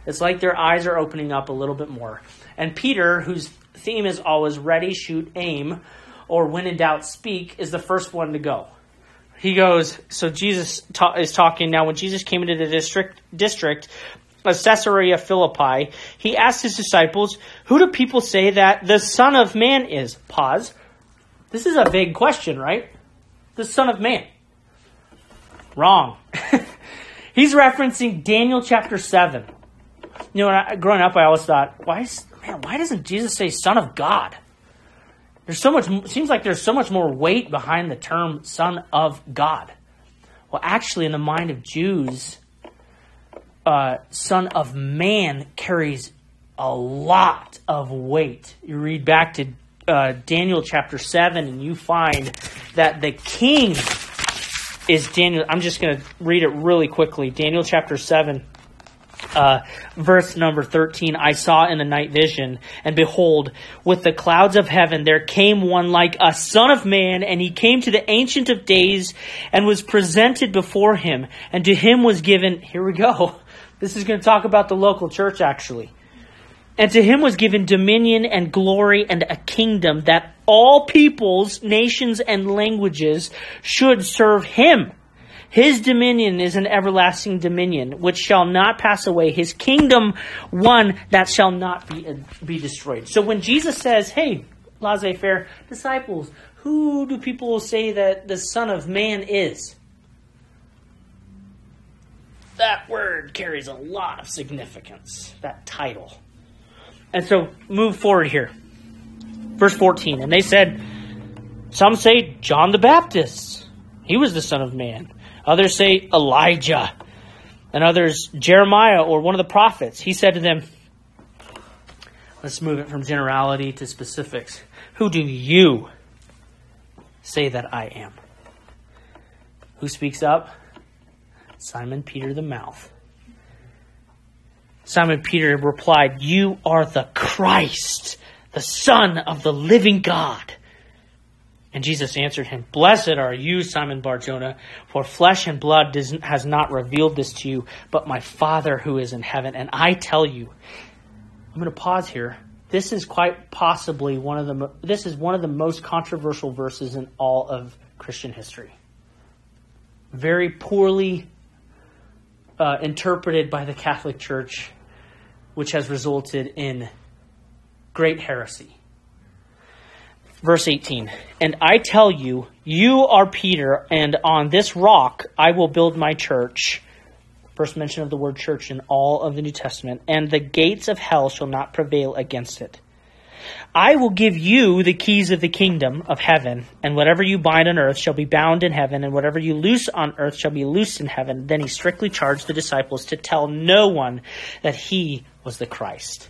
It's like their eyes are opening up a little bit more. And Peter, whose theme is always ready, shoot, aim, or when in doubt, speak, is the first one to go. He goes, so Jesus ta- is talking now. When Jesus came into the district, district of Caesarea Philippi, he asked his disciples, who do people say that the Son of Man is? Pause. This is a vague question, right? The Son of Man. Wrong. He's referencing Daniel chapter seven. You know, when I, growing up, I always thought, why, is, man, why doesn't Jesus say Son of God? There's so much, seems like there's so much more weight behind the term Son of God. Well, actually, in the mind of Jews, uh, Son of Man carries a lot of weight. You read back to uh, Daniel chapter seven, and you find that the king is Daniel. I'm just going to read it really quickly. Daniel chapter seven. Uh, verse number thirteen, I saw in the night vision, and behold, with the clouds of heaven there came one like a son of man, and he came to the Ancient of Days and was presented before him, and to him was given, here we go, this is going to talk about the local church actually, and to him was given dominion and glory and a kingdom that all peoples, nations, and languages should serve him. His dominion is an everlasting dominion, which shall not pass away. His kingdom, one that shall not be be destroyed. So when Jesus says, hey, laissez-faire disciples, who do people say that the Son of Man is? That word carries a lot of significance, that title. And so move forward here. Verse fourteen, and they said, some say John the Baptist. He was the Son of Man. Others say Elijah, and others Jeremiah or one of the prophets. He said to them, let's move it from generality to specifics. Who do you say that I am? Who speaks up? Simon Peter the mouth. Simon Peter replied, you are the Christ, the Son of the living God. And Jesus answered him, blessed are you, Simon Bar-Jonah, for flesh and blood does, has not revealed this to you, but my Father who is in heaven. And I tell you, I'm going to pause here. This is quite possibly one of the this is one of the most controversial verses in all of Christian history. Very poorly uh, interpreted by the Catholic Church, which has resulted in great heresy. Verse eighteen, and I tell you, you are Peter, and on this rock I will build my church. First mention of the word church in all of the New Testament. And the gates of hell shall not prevail against it. I will give you the keys of the kingdom of heaven, and whatever you bind on earth shall be bound in heaven, and whatever you loose on earth shall be loosed in heaven. Then he strictly charged the disciples to tell no one that he was the Christ.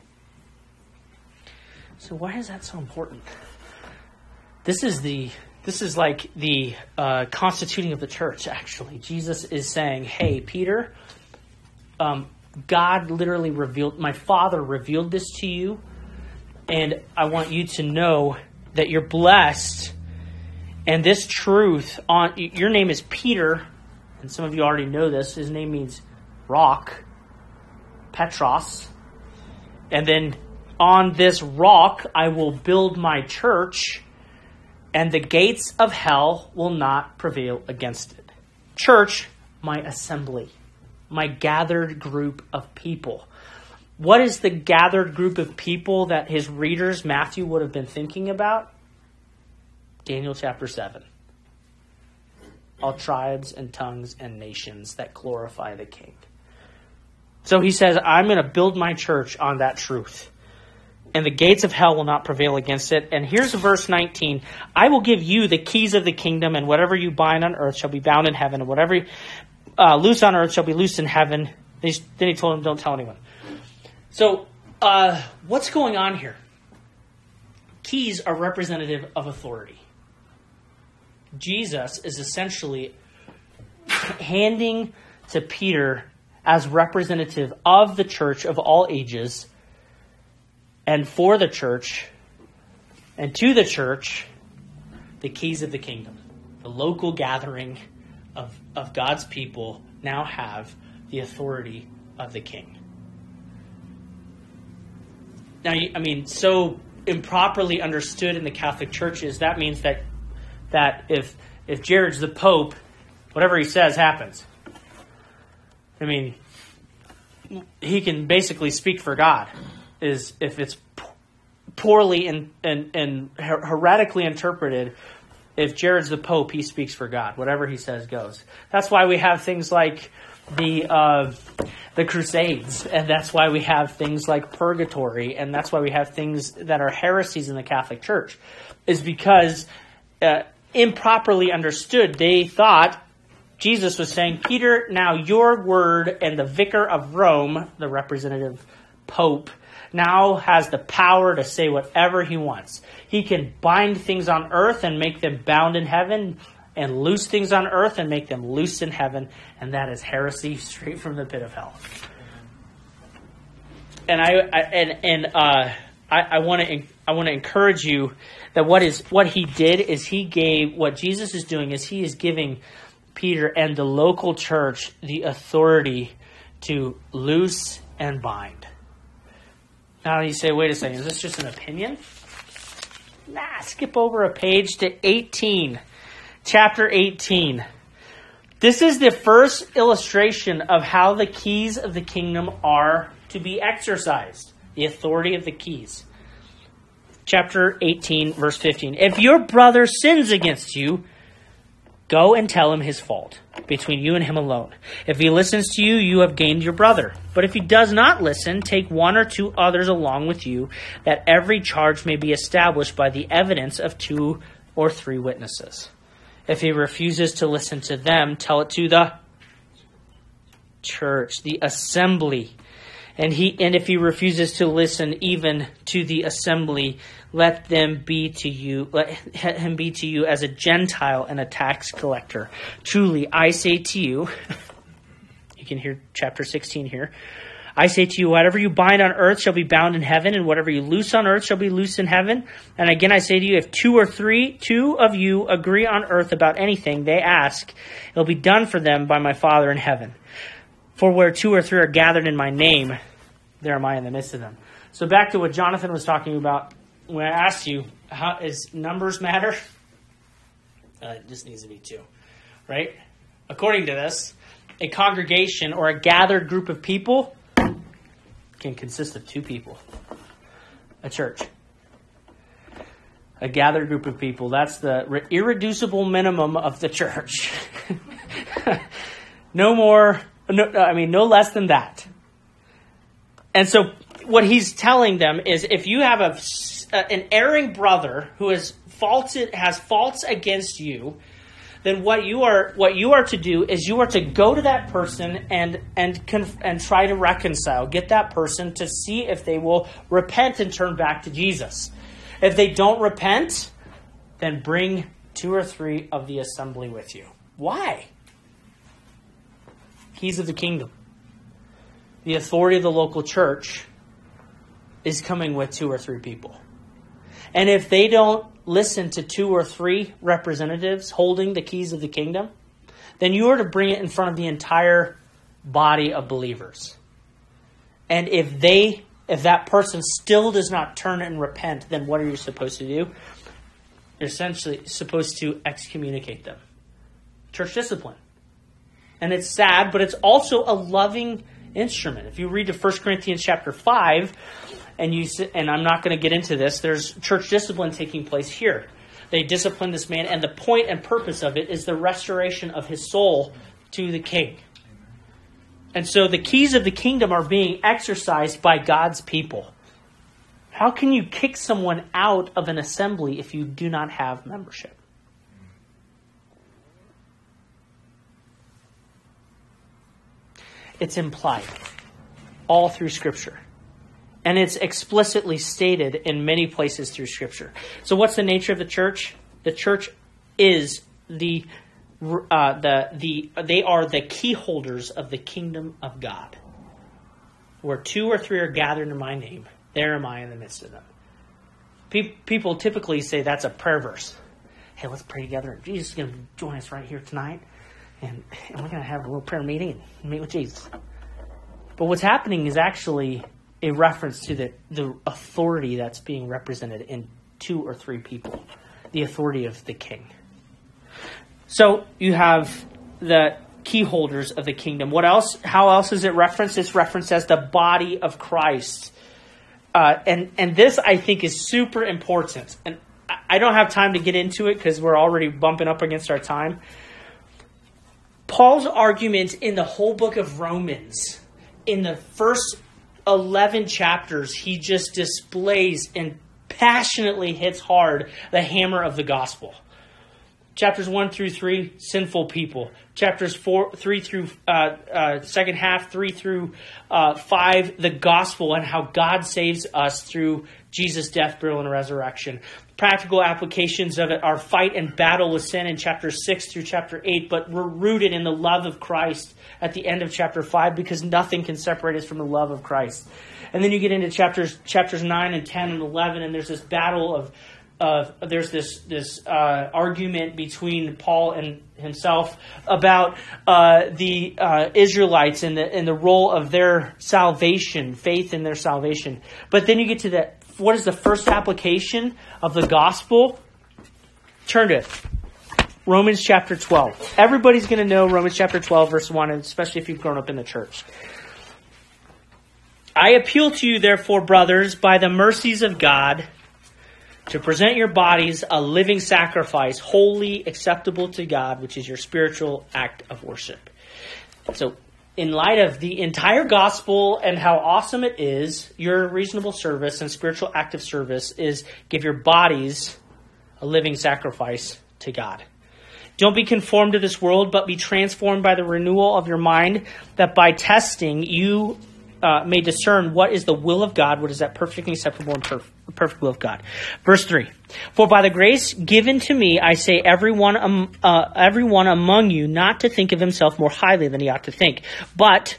So why is that so important? This is the this is like the uh, constituting of the church, actually. Jesus is saying, hey, Peter, um, God literally revealed, my Father revealed this to you, and I want you to know that you're blessed, and this truth, on your name is Peter, and some of you already know this, his name means rock, Petros, and then on this rock I will build my church, and the gates of hell will not prevail against it. Church, my assembly, my gathered group of people. What is the gathered group of people that his readers, Matthew, would have been thinking about? Daniel chapter seven. All tribes and tongues and nations that glorify the King. So he says, I'm going to build my church on that truth. And the gates of hell will not prevail against it. And here's verse nineteen. I will give you the keys of the kingdom, and whatever you bind on earth shall be bound in heaven, and whatever you uh, loose on earth shall be loosed in heaven. Then he told him, don't tell anyone. So uh, what's going on here? Keys are representative of authority. Jesus is essentially handing to Peter as representative of the church of all ages, and for the church, and to the church, the keys of the kingdom. The local gathering of, of God's people now have the authority of the King. now, I mean, so improperly understood in the Catholic churches, that means that that if if Jared's the Pope, whatever he says happens. I mean, he can basically speak for God. Is if it's poorly and and and heretically interpreted, if Jared's the Pope, he speaks for God. Whatever he says goes. That's why we have things like the uh, the Crusades, and that's why we have things like purgatory, and that's why we have things that are heresies in the Catholic Church, is because uh, improperly understood, they thought Jesus was saying, Peter, now your word and the vicar of Rome, the representative Pope, now has the power to say whatever he wants. He can bind things on earth and make them bound in heaven, and loose things on earth and make them loose in heaven, and that is heresy straight from the pit of hell. And I, I and and uh, I want to I want to encourage you that what is what he did is he gave what Jesus is doing is he is giving Peter and the local church the authority to loose and bind. Now you say, wait a second, is this just an opinion? Nah, skip over a page to eighteen. Chapter eighteen. This is the first illustration of how the keys of the kingdom are to be exercised. The authority of the keys. Chapter eighteen, verse fifteen. If your brother sins against you, go and tell him his fault, between you and him alone. If he listens to you, you have gained your brother. But if he does not listen, take one or two others along with you, that every charge may be established by the evidence of two or three witnesses. If he refuses to listen to them, tell it to the church, the assembly. And he and if he refuses to listen even to the assembly, let them be to you, let him be to you as a Gentile and a tax collector. Truly, I say to you, you can hear chapter sixteen here. I say to you, whatever you bind on earth shall be bound in heaven, and whatever you loose on earth shall be loosed in heaven. And again, I say to you, if two or three, two of you agree on earth about anything they ask, it'll be done for them by my Father in heaven. For where two or three are gathered in my name, there am I in the midst of them. So back to what Jonathan was talking about when I asked you, how does numbers matter? Uh, it just needs to be two, right? According to this, a congregation or a gathered group of people can consist of two people. A church. A gathered group of people. That's the irreducible minimum of the church. No more, no, I mean, no less than that. And so what he's telling them is if you have a, an erring brother who has faults, has faults against you, then what you are what you are to do is you are to go to that person and and conf- and try to reconcile, get that person to see if they will repent and turn back to Jesus. If they don't repent, then bring two or three of the assembly with you. Why? Keys of the kingdom. The authority of the local church is coming with two or three people. And if they don't listen to two or three representatives holding the keys of the kingdom, then you are to bring it in front of the entire body of believers. And if they, if that person still does not turn and repent, then what are you supposed to do? You're essentially supposed to excommunicate them. Church discipline. And it's sad, but it's also a loving instrument. If you read to First Corinthians chapter five, and you and I'm not going to get into this, there's church discipline taking place here. They discipline this man, and the point and purpose of it is the restoration of his soul to the king. And so the keys of the kingdom are being exercised by God's people. How can you kick someone out of an assembly if you do not have membership? It's implied all through Scripture. And it's explicitly stated in many places through Scripture. So what's the nature of the church? The church is the uh, the the they are the key holders of the kingdom of God. Where two or three are gathered in my name, there am I in the midst of them. Pe- people typically say that's a prayer verse. Hey, let's pray together. Jesus is going to join us right here tonight. And, and we're going to have a little prayer meeting and meet with Jesus. But what's happening is actually a reference to the, the authority that's being represented in two or three people, the authority of the king. So you have the key holders of the kingdom. What else? How else is it referenced? It's referenced as the body of Christ. Uh, and, and this, I think, is super important. And I don't have time to get into it because we're already bumping up against our time. Paul's argument in the whole book of Romans, in the first eleven chapters, he just displays and passionately hits hard the hammer of the gospel. Chapters one through three, sinful people. Chapters four, three through uh, uh, second half, three through uh, five, the gospel and how God saves us through Jesus' death, burial, and resurrection. Practical applications of it are fight and battle with sin in chapter six through chapter eight, but we're rooted in the love of Christ at the end of chapter five because nothing can separate us from the love of Christ. And then you get into chapters chapters nine and ten and eleven, and there's this battle of Uh, there's this this uh, argument between Paul and himself about uh, the uh, Israelites and the and the role of their salvation, faith in their salvation. But then you get to the what is the first application of the gospel? Turn to it. Romans chapter twelve. Everybody's going to know Romans chapter twelve, verse one, especially if you've grown up in the church. I appeal to you, therefore, brothers, by the mercies of God, to present your bodies a living sacrifice, holy, acceptable to God, which is your spiritual act of worship. So, in light of the entire gospel and how awesome it is, your reasonable service and spiritual act of service is give your bodies a living sacrifice to God. Don't be conformed to this world, but be transformed by the renewal of your mind, that by testing you Uh, may discern what is the will of God, what is that perfectly acceptable and perf- perfect will of God. Verse three. For by the grace given to me, I say everyone, um, uh, everyone among you not to think of himself more highly than he ought to think, but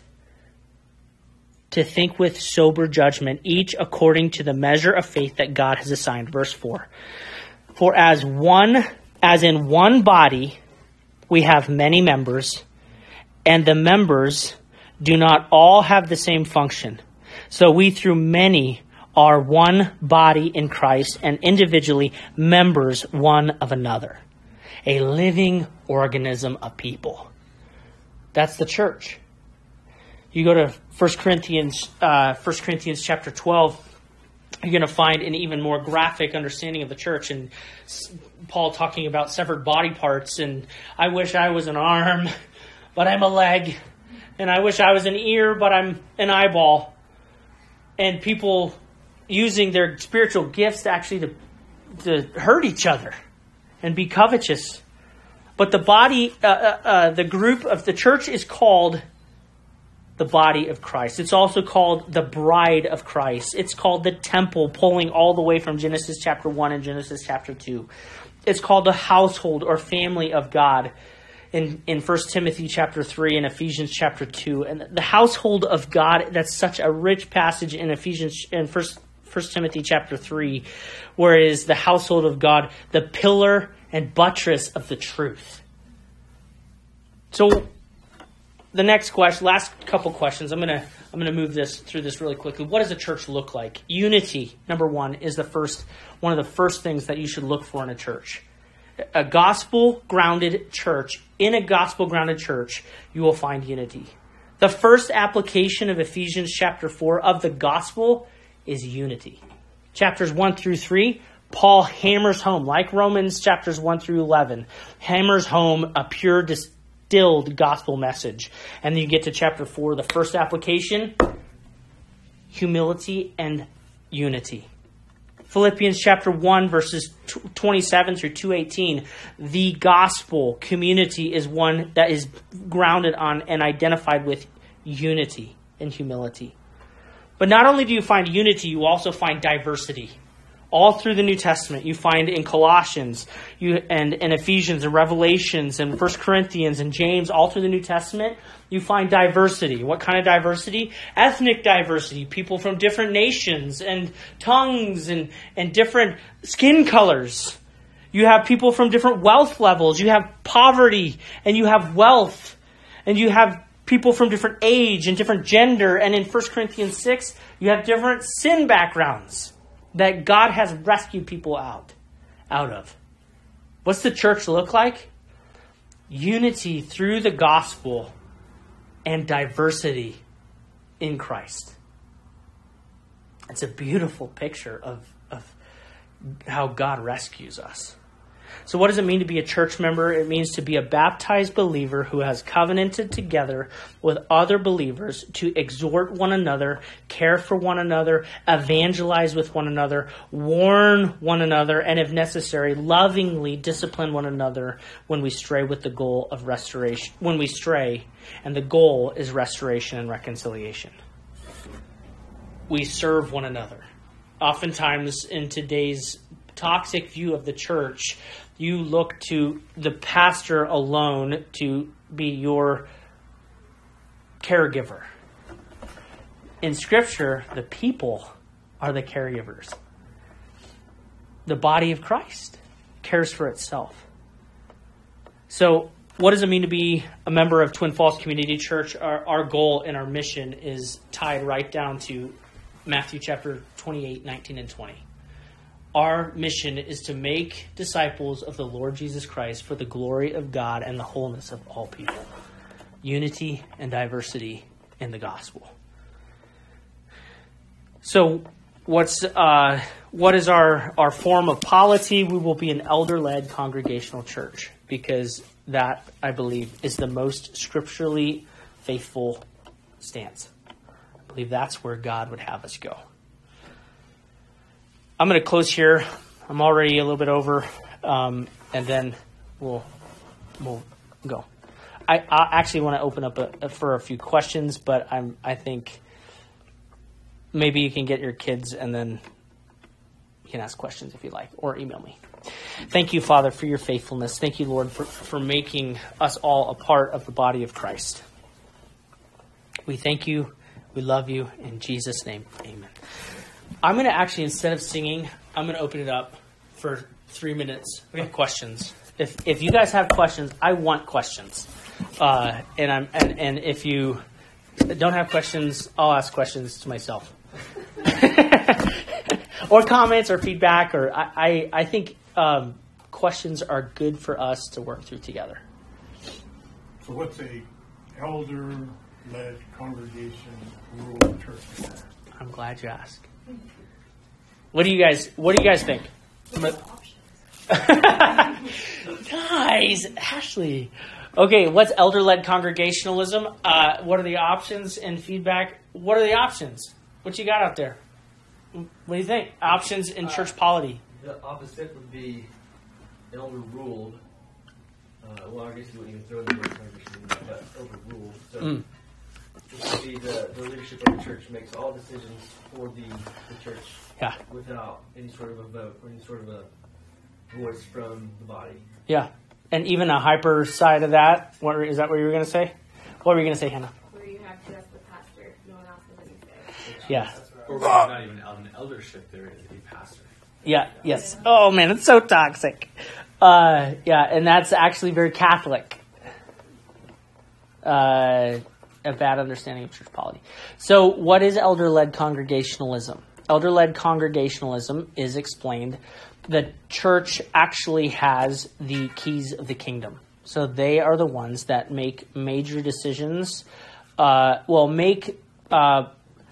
to think with sober judgment, each according to the measure of faith that God has assigned. Verse four. For as one, as in one body, we have many members, and the members do not all have the same function. So we through many are one body in Christ and individually members one of another. A living organism of people. That's the church. You go to First Corinthians, uh, First Corinthians chapter twelve, you're going to find an even more graphic understanding of the church. And Paul talking about severed body parts. And I wish I was an arm, but I'm a leg. And I wish I was an ear, but I'm an eyeball. And people using their spiritual gifts actually to, to hurt each other and be covetous. But the body, uh, uh, uh, the group of the church is called the body of Christ. It's also called the bride of Christ. It's called the temple, pulling all the way from Genesis chapter one and Genesis chapter two. It's called the household or family of God. In, in First Timothy chapter three and Ephesians chapter two. And the household of God, that's such a rich passage in Ephesians in First, First Timothy chapter three, where it is the household of God, the pillar and buttress of the truth. So the next question, last couple questions, I'm gonna I'm gonna move this through this really quickly. What does a church look like? Unity, number one, is the first one of the first things that you should look for in a church. A gospel-grounded church, in a gospel-grounded church, you will find unity. The first application of Ephesians chapter four of the gospel is unity. Chapters one through three, Paul hammers home, like Romans chapters one through eleven, hammers home a pure, distilled gospel message. And then you get to chapter four, the first application, humility and unity. Philippians chapter one, verses twenty-seven through two eighteen. The gospel community is one that is grounded on and identified with unity and humility. But not only do you find unity, you also find diversity. All through the New Testament, you find in Colossians you and in Ephesians and Revelations and First Corinthians and James, all through the New Testament, you find diversity. What kind of diversity? Ethnic diversity. People from different nations and tongues and, and different skin colors. You have people from different wealth levels. You have poverty and you have wealth. And you have people from different age and different gender. And in First Corinthians six, you have different sin backgrounds that God has rescued people out, out of. What's the church look like? Unity through the gospel and diversity in Christ. It's a beautiful picture of, of how God rescues us. So what does it mean to be a church member? It means to be a baptized believer who has covenanted together with other believers to exhort one another, care for one another, evangelize with one another, warn one another, and if necessary, lovingly discipline one another when we stray with the goal of restoration. When we stray, and the goal is restoration and reconciliation. We serve one another. Oftentimes in today's toxic view of the church, you look to the pastor alone to be your caregiver. In Scripture, the people are the caregivers. The body of Christ cares for itself. So, what does it mean to be a member of Twin Falls Community Church? Our, our goal and our mission is tied right down to Matthew chapter twenty-eight, nineteen, and twenty. Our mission is to make disciples of the Lord Jesus Christ for the glory of God and the wholeness of all people. Unity and diversity in the gospel. So, what's uh, what is our, our form of polity? We will be an elder-led congregational church, because that, I believe, is the most scripturally faithful stance. I believe that's where God would have us go. I'm going to close here. I'm already a little bit over, um, and then we'll we'll go. I, I actually want to open up a, a, for a few questions, but I'm I think maybe you can get your kids, and then you can ask questions if you like, or email me. Thank you, Father, for your faithfulness. Thank you, Lord, for, for making us all a part of the body of Christ. We thank you. We love you. In Jesus' name, amen. I'm going to actually, instead of singing, I'm going to open it up for three minutes of questions. If if you guys have questions, I want questions. Uh, and I'm and, and if you don't have questions, I'll ask questions to myself. Or comments or feedback. Or I, I, I think um, questions are good for us to work through together. So what's a elder-led congregation rule church? I'm glad you asked. What do you guys What do you guys think? Guys, Ashley. Okay, what's elder-led congregationalism? Uh, what are the options and feedback? What are the options? What you got out there? What do you think? Options in church uh, polity. The opposite would be elder-ruled. Uh, well, I guess you wouldn't even throw in the word congregation, but overruled. So Mm. this would be the, the leadership of the church makes all decisions for the, the church Yeah. without any sort of a vote or any sort of a voice from the body. Yeah. And even a hyper side of that, what is that what you were going to say? What were you going to say, Hannah? Where you have just the pastor, no one else has any say. Yeah. Or when there's not even an eldership, there is a pastor. Yeah, yes. Oh, man, it's so toxic. Uh, yeah, and that's actually very Catholic. Uh, a bad understanding of church polity. So what is elder-led congregationalism? Elder-led congregationalism is explained. The church actually has the keys of the kingdom. So they are the ones that make major decisions. Uh, well, make... Uh,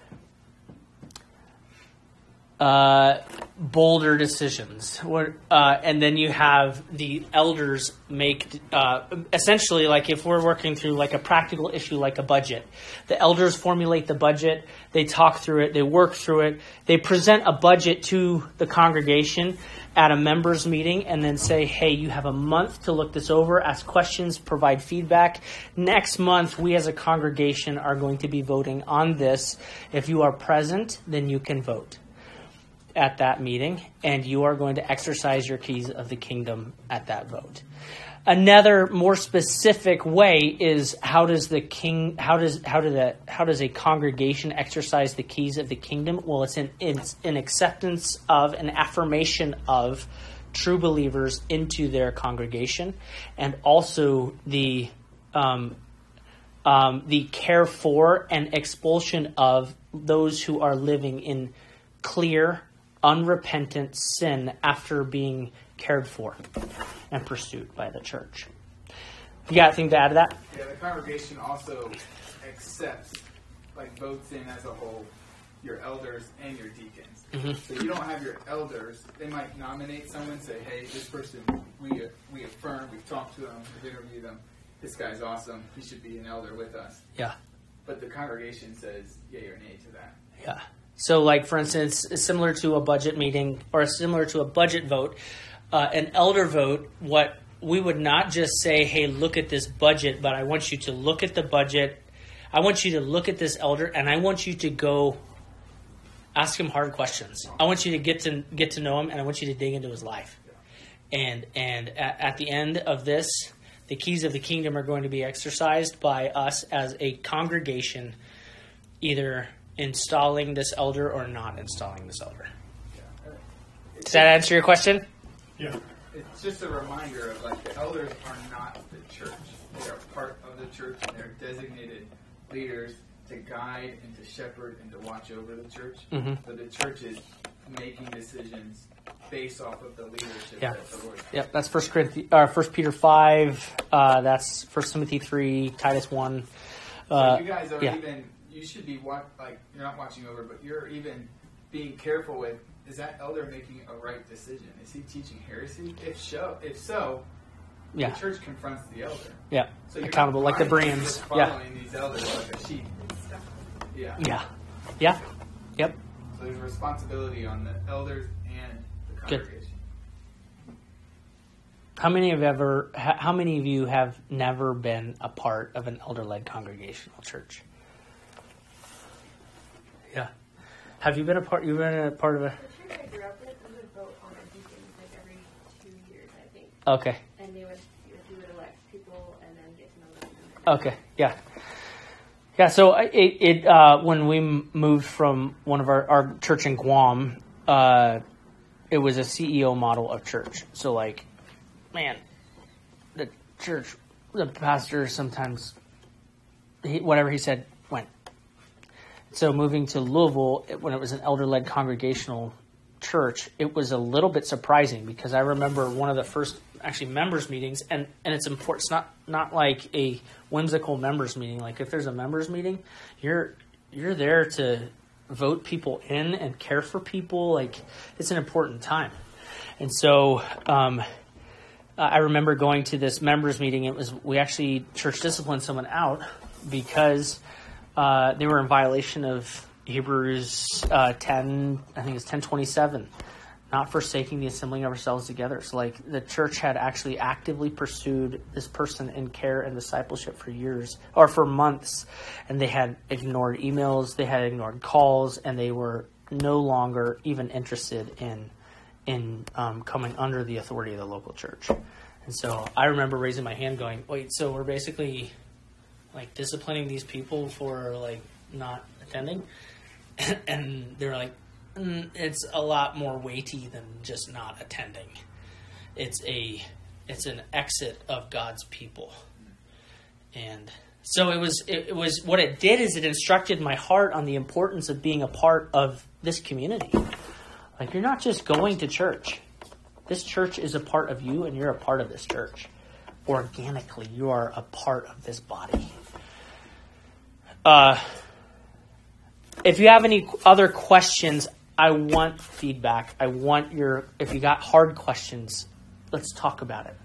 Uh, bolder decisions, uh, and then you have the elders make uh, essentially, like if we're working through like a practical issue like a budget, the elders formulate the budget, they talk through it, they work through it, they present a budget to the congregation at a members meeting, and then say, hey, you have a month to look this over, ask questions, provide feedback. Next month, we as a congregation are going to be voting on this. If you are present, then you can vote at that meeting, and you are going to exercise your keys of the kingdom at that vote. Another more specific way is how does the king how does how does that how does a congregation exercise the keys of the kingdom? Well, it's an it's an acceptance of, an affirmation of true believers into their congregation, and also the um, um, the care for and expulsion of those who are living in clear, unrepentant sin after being cared for and pursued by the church. You got anything to add to that? Yeah, the congregation also accepts, like votes in as a whole, your elders and your deacons. Mm-hmm. So you don't have your elders. They might nominate someone, say, hey, this person, we we affirm, we've talked to them, we've interviewed them. This guy's awesome. He should be an elder with us. Yeah. But the congregation says yay or nay to that. Yeah. So, like, for instance, similar to a budget meeting or similar to a budget vote, uh, an elder vote, what we would not just say, hey, look at this budget, but I want you to look at the budget. I want you to look at this elder, and I want you to go ask him hard questions. I want you to get to get to know him, and I want you to dig into his life. And and at, at the end of this, the keys of the kingdom are going to be exercised by us as a congregation, either installing this elder or not installing this elder. Does that answer your question? Yeah. It's just a reminder of, like, the elders are not the church. They are part of the church, and they're designated leaders to guide and to shepherd and to watch over the church. Mm-hmm. But the church is making decisions based off of the leadership Yeah. that the Lord. Yep, that's First Corinthians, or First Peter five. Uh, that's First Timothy three, Titus one. Uh, so you guys are yeah. even. You should be wa- like you're not watching over, but you're even being careful with. Is that elder making a right decision? Is he teaching heresy? If so, if so, Yeah, the church confronts the elder. yeah, So you're accountable, not like the blindly Bereans. just Yeah, following these elders like a sheep. Yeah. yeah, yeah, yep. So there's responsibility on the elders and the Good. congregation. How many have ever? h- How many of you have never been a part of an elder-led congregational church? Yeah. Have you been a part? You've been a part of a. The church I grew up with, we would vote on our deacons like every two years, I think. Okay. And they would, we would elect people and then get to know them. And then Okay. Yeah. Yeah. So I- it it uh, when we m- moved from one of our our church in Guam, uh, it was a C E O model of church. So like, man, the church, the pastor sometimes, he, whatever he said went. So moving to Louisville, it- when it was an elder-led congregational church, it was a little bit surprising because I remember one of the first actually members meetings, and, and it's important. It's not, not like a whimsical members meeting. Like if there's a members meeting, you're you're there to vote people in and care for people. Like it's an important time. And so um, I remember going to this members meeting. It was we actually church disciplined someone out because uh, they were in violation of Hebrews uh, ten. I think it's ten twenty-seven. Not forsaking the assembling of ourselves together. So, like, the church had actually actively pursued this person in care and discipleship for years, or for months, and they had ignored emails, they had ignored calls, and they were no longer even interested in in um, coming under the authority of the local church. And so, I remember raising my hand, going, "Wait, so we're basically like disciplining these people for like not attending?" And they're like, mm, it's a lot more weighty than just not attending. It's a it's an exit of God's people. And so it was it, it was what it did is it instructed my heart on the importance of being a part of this community. Like, you're not just going to church. This church is a part of you, and you're a part of this church. Organically, you are a part of this body. Uh If you have any other questions, I want feedback. I want your, if you got hard questions, let's talk about it.